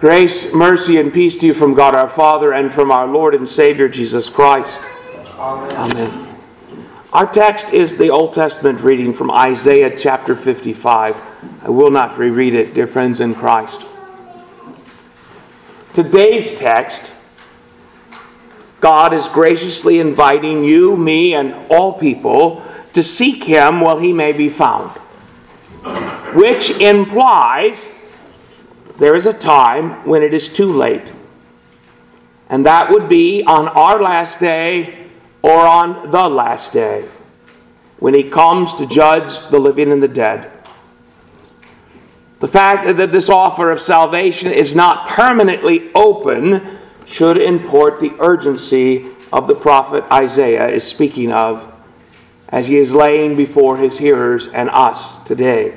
Grace, mercy, and peace to you from God our Father and from our Lord and Savior Jesus Christ. Amen. Amen. Our text is the Old Testament reading from Isaiah chapter 55. I will not reread it, dear friends in Christ. Today's text, God is graciously inviting you, me, and all people to seek Him while He may be found, which implies there is a time when it is too late. And that would be on our last day or on the last day, when He comes to judge the living and the dead. The fact that this offer of salvation is not permanently open should import the urgency of the prophet Isaiah is speaking of as he is laying before his hearers and us today.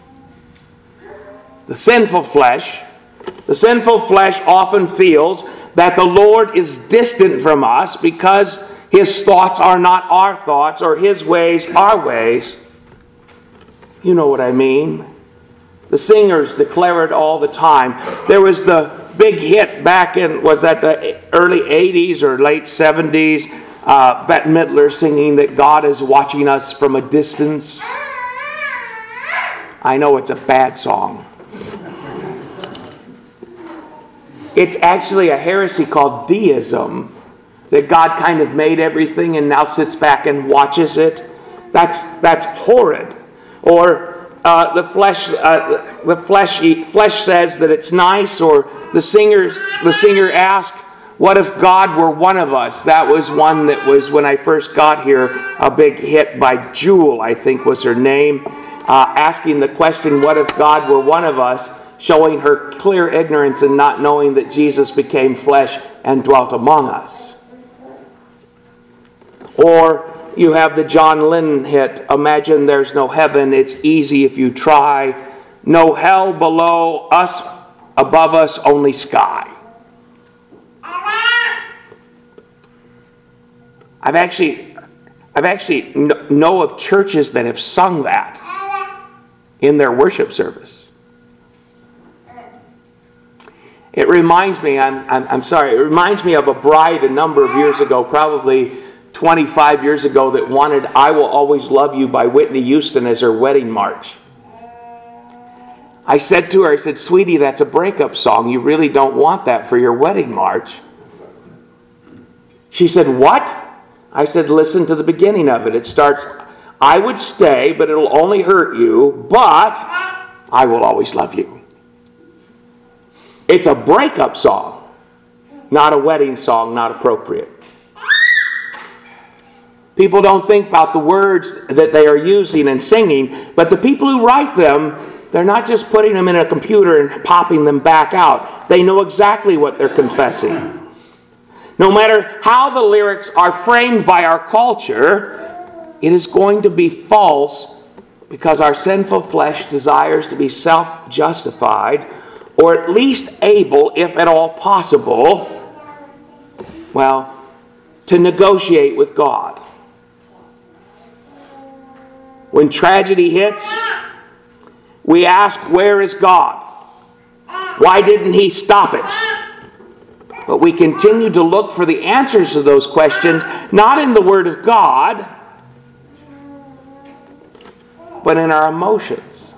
The sinful flesh often feels that the Lord is distant from us because His thoughts are not our thoughts or His ways our ways. You know what I mean. The singers declare it all the time. There was the big hit back in, was that the early 80s or late 70s? Bette Midler singing that God is watching us from a distance. I know it's a bad song. It's actually a heresy called deism, that God kind of made everything and now sits back and watches it. That's horrid. Or the flesh says that it's nice. Or the singer asked, "What if God were one of us?" That was one that was, when I first got here, a big hit by Jewel, I think was her name, asking the question, "What if God were one of us?" showing her clear ignorance and not knowing that Jesus became flesh and dwelt among us. Or you have the John Lennon hit, "Imagine there's no heaven, it's easy if you try. No hell below us, above us, only sky." I've actually know of churches that have sung that in their worship service. It reminds me, it reminds me of a bride a number of years ago, probably 25 years ago, that wanted "I Will Always Love You" by Whitney Houston as her wedding march. I said to her, "Sweetie, that's a breakup song. You really don't want that for your wedding march." She said, "What?" I said, "Listen to the beginning of it. It starts, 'I would stay, but it'll only hurt you, but I will always love you.'" It's a breakup song, not a wedding song, not appropriate. People don't think about the words that they are using and singing, but the people who write them, they're not just putting them in a computer and popping them back out. They know exactly what they're confessing. No matter how the lyrics are framed by our culture, it is going to be false because our sinful flesh desires to be self-justified, or at least able, if at all possible, to negotiate with God. When tragedy hits, we ask, "Where is God? Why didn't He stop it?" But we continue to look for the answers to those questions, not in the Word of God, but in our emotions.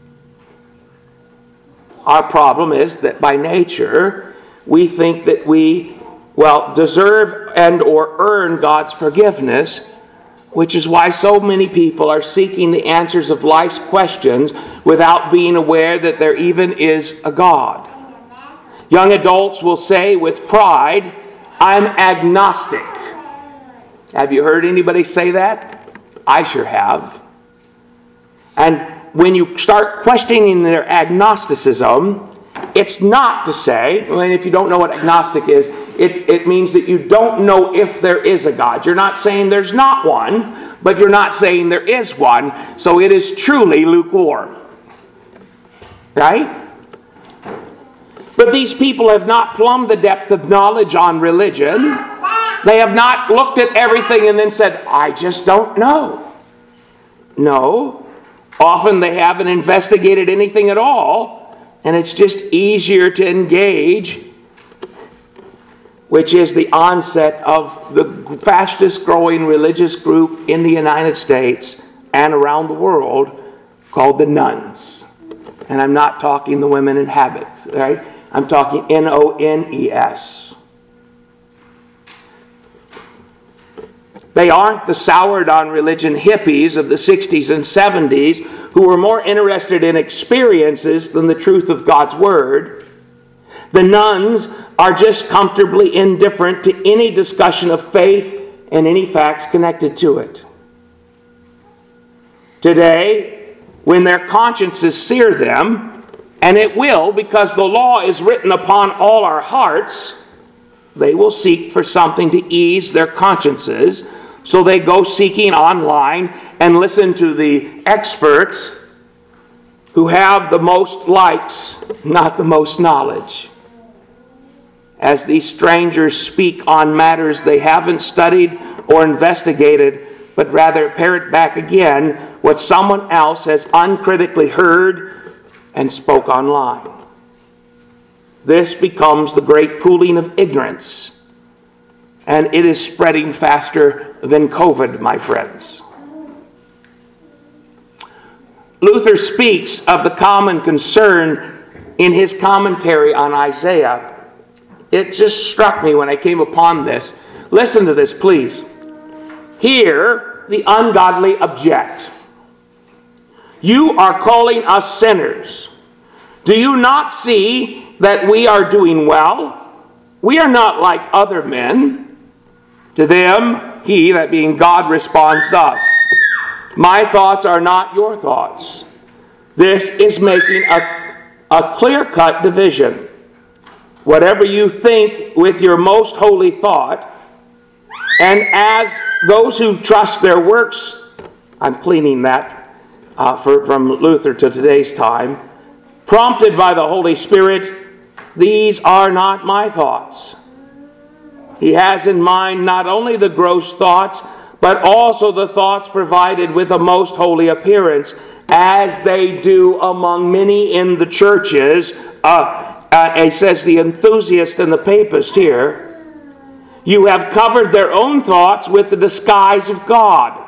Our problem is that by nature, we think that we, deserve and or earn God's forgiveness, which is why so many people are seeking the answers of life's questions without being aware that there even is a God. Young adults will say with pride, "I'm agnostic." Have you heard anybody say that? I sure have. And when you start questioning their agnosticism, it's not to say, if you don't know what agnostic is, it means that you don't know if there is a God. You're not saying there's not one, but you're not saying there is one, so it is truly lukewarm. Right? But these people have not plumbed the depth of knowledge on religion. They have not looked at everything and then said, "I just don't know." No. Often they haven't investigated anything at all, and it's just easier to engage, which is the onset of the fastest growing religious group in the United States and around the world, called the nuns. And I'm not talking the women in habits, right? I'm talking N-O-N-E-S. They aren't the soured on religion hippies of the 60s and 70s who were more interested in experiences than the truth of God's Word. The nuns are just comfortably indifferent to any discussion of faith and any facts connected to it. Today, when their consciences sear them, and it will because the law is written upon all our hearts, they will seek for something to ease their consciences. So they go seeking online and listen to the experts who have the most likes, not the most knowledge. As these strangers speak on matters they haven't studied or investigated, but rather parrot back again what someone else has uncritically heard and spoke online. This becomes the great pooling of ignorance. And it is spreading faster than COVID, my friends. Luther speaks of the common concern in his commentary on Isaiah. It just struck me when I came upon this. Listen to this, please. Here, the ungodly object. You are calling us sinners. Do you not see that we are doing well? We are not like other men. To them, he, that being God, responds thus: my thoughts are not your thoughts. This is making a clear-cut division. Whatever you think with your most holy thought, and as those who trust their works, I'm cleaning that from Luther to today's time, prompted by the Holy Spirit, these are not my thoughts. He has in mind not only the gross thoughts, but also the thoughts provided with a most holy appearance, as they do among many in the churches. It says the enthusiast and the papist here. You have covered their own thoughts with the disguise of God.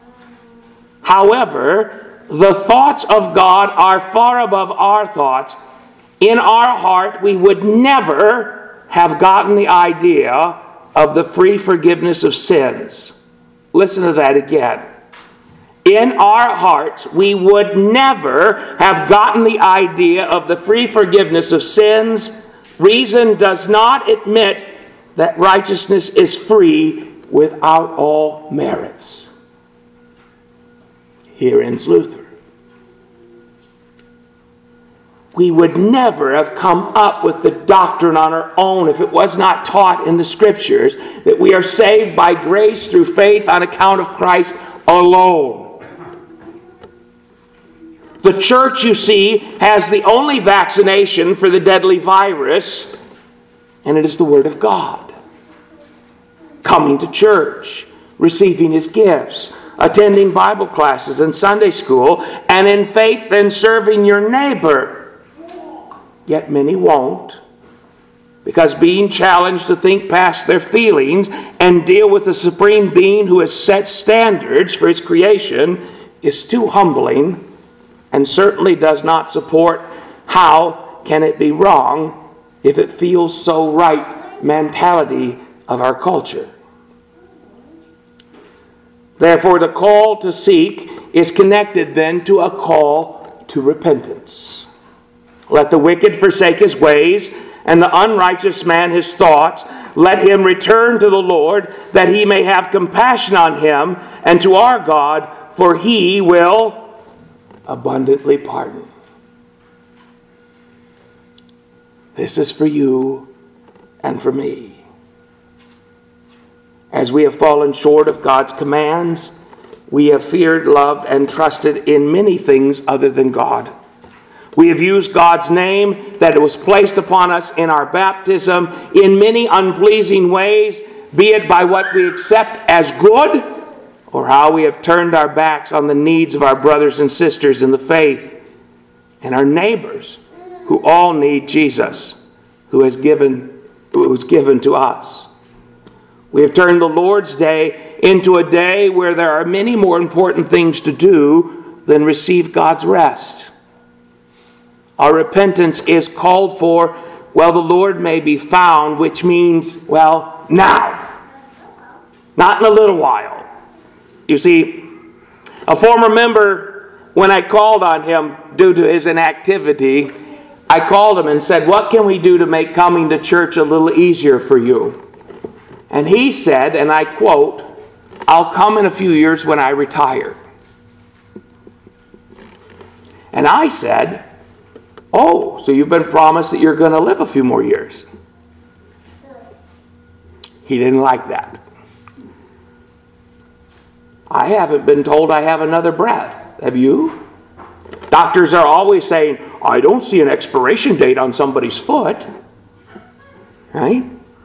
However, the thoughts of God are far above our thoughts. In our heart, we would never have gotten the idea of the free forgiveness of sins. Listen to that again. In our hearts, we would never have gotten the idea of the free forgiveness of sins. Reason does not admit that righteousness is free without all merits. Here ends Luther. We would never have come up with the doctrine on our own if it was not taught in the Scriptures that we are saved by grace through faith on account of Christ alone. The church, you see, has the only vaccination for the deadly virus, and it is the Word of God. Coming to church, receiving His gifts, attending Bible classes and Sunday school, and in faith then serving your neighbor. Yet many won't, because being challenged to think past their feelings and deal with the supreme being who has set standards for His creation is too humbling, and certainly does not support how can it be wrong if it feels so right mentality of our culture. Therefore, the call to seek is connected then to a call to repentance. Let the wicked forsake his ways, and the unrighteous man his thoughts. Let him return to the Lord, that He may have compassion on him, and to our God, for He will abundantly pardon. This is for you and for me. As we have fallen short of God's commands, we have feared, loved, and trusted in many things other than God. We have used God's name that it was placed upon us in our baptism in many unpleasing ways, be it by what we accept as good or how we have turned our backs on the needs of our brothers and sisters in the faith and our neighbors who all need Jesus, who was given to us. We have turned the Lord's Day into a day where there are many more important things to do than receive God's rest. Our repentance is called for while the Lord may be found, which means, well, now. Not in a little while. You see, a former member, when I called on him due to his inactivity, I called him and said, "What can we do to make coming to church a little easier for you?" And he said, and I quote, "I'll come in a few years when I retire." And I said, "Oh, so you've been promised that you're going to live a few more years." He didn't like that. I haven't been told I have another breath. Have you? Doctors are always saying, "I don't see an expiration date on somebody's foot." Right?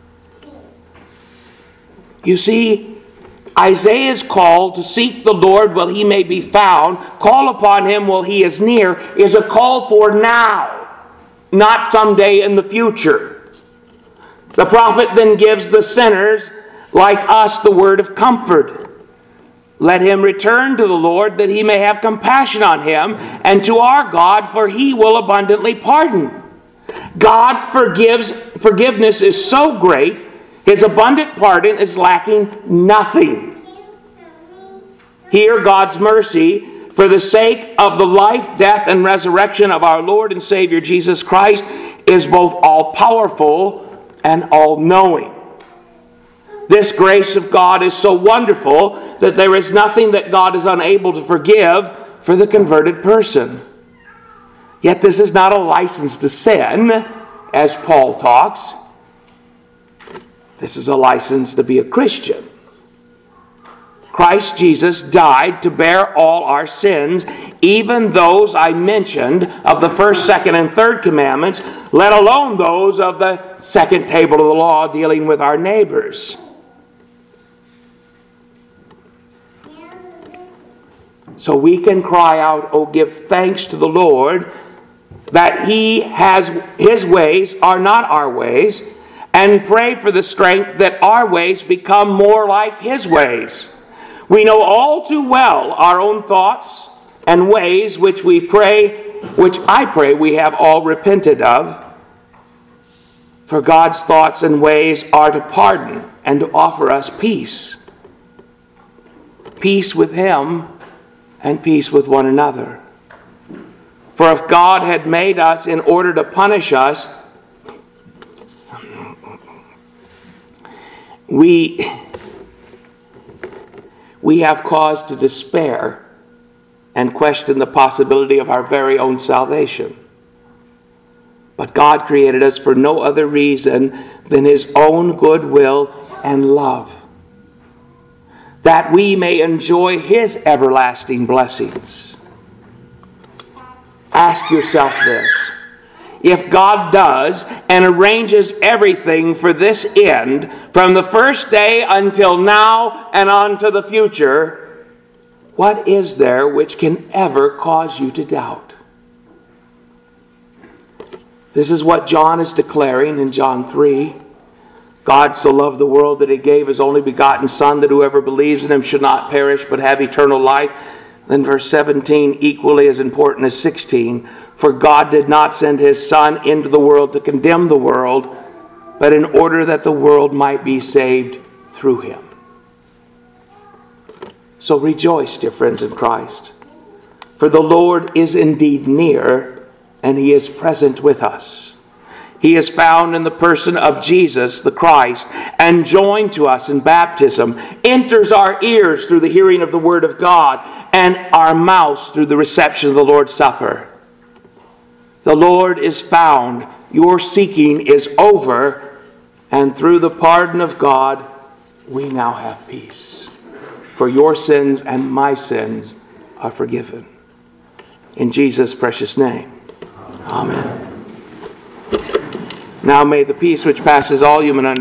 You see, Isaiah's call to seek the Lord while he may be found, call upon him while he is near, is a call for now, not someday in the future. The prophet then gives the sinners, like us, the word of comfort. Let him return to the Lord that he may have compassion on him, and to our God, for he will abundantly pardon. Forgiveness is so great, his abundant pardon is lacking nothing. Here, God's mercy, for the sake of the life, death, and resurrection of our Lord and Savior Jesus Christ, is both all-powerful and all-knowing. This grace of God is so wonderful that there is nothing that God is unable to forgive for the converted person. Yet this is not a license to sin, as Paul talks. This is a license to be a Christian. Christ Jesus died to bear all our sins, even those I mentioned of the first, second, and third commandments, let alone those of the second table of the law dealing with our neighbors. So we can cry out, "Oh, give thanks to the Lord that His ways are not our ways," and pray for the strength that our ways become more like His ways. We know all too well our own thoughts and ways which I pray we have all repented of. For God's thoughts and ways are to pardon and to offer us peace. Peace with Him and peace with one another. For if God had made us in order to punish us, we have cause to despair and question the possibility of our very own salvation. But God created us for no other reason than His own goodwill and love, that we may enjoy His everlasting blessings. Ask yourself this. If God does and arranges everything for this end, from the first day until now and on to the future, what is there which can ever cause you to doubt? This is what John is declaring in John 3. God so loved the world that He gave His only begotten Son, that whoever believes in Him should not perish but have eternal life. Then verse 17, equally as important as 16, for God did not send His Son into the world to condemn the world, but in order that the world might be saved through Him. So rejoice, dear friends in Christ, for the Lord is indeed near, and He is present with us. He is found in the person of Jesus, the Christ, and joined to us in baptism, enters our ears through the hearing of the Word of God, and our mouths through the reception of the Lord's Supper. The Lord is found, your seeking is over, and through the pardon of God, we now have peace. For your sins and my sins are forgiven. In Jesus' precious name, amen. Now may the peace which passes all human understanding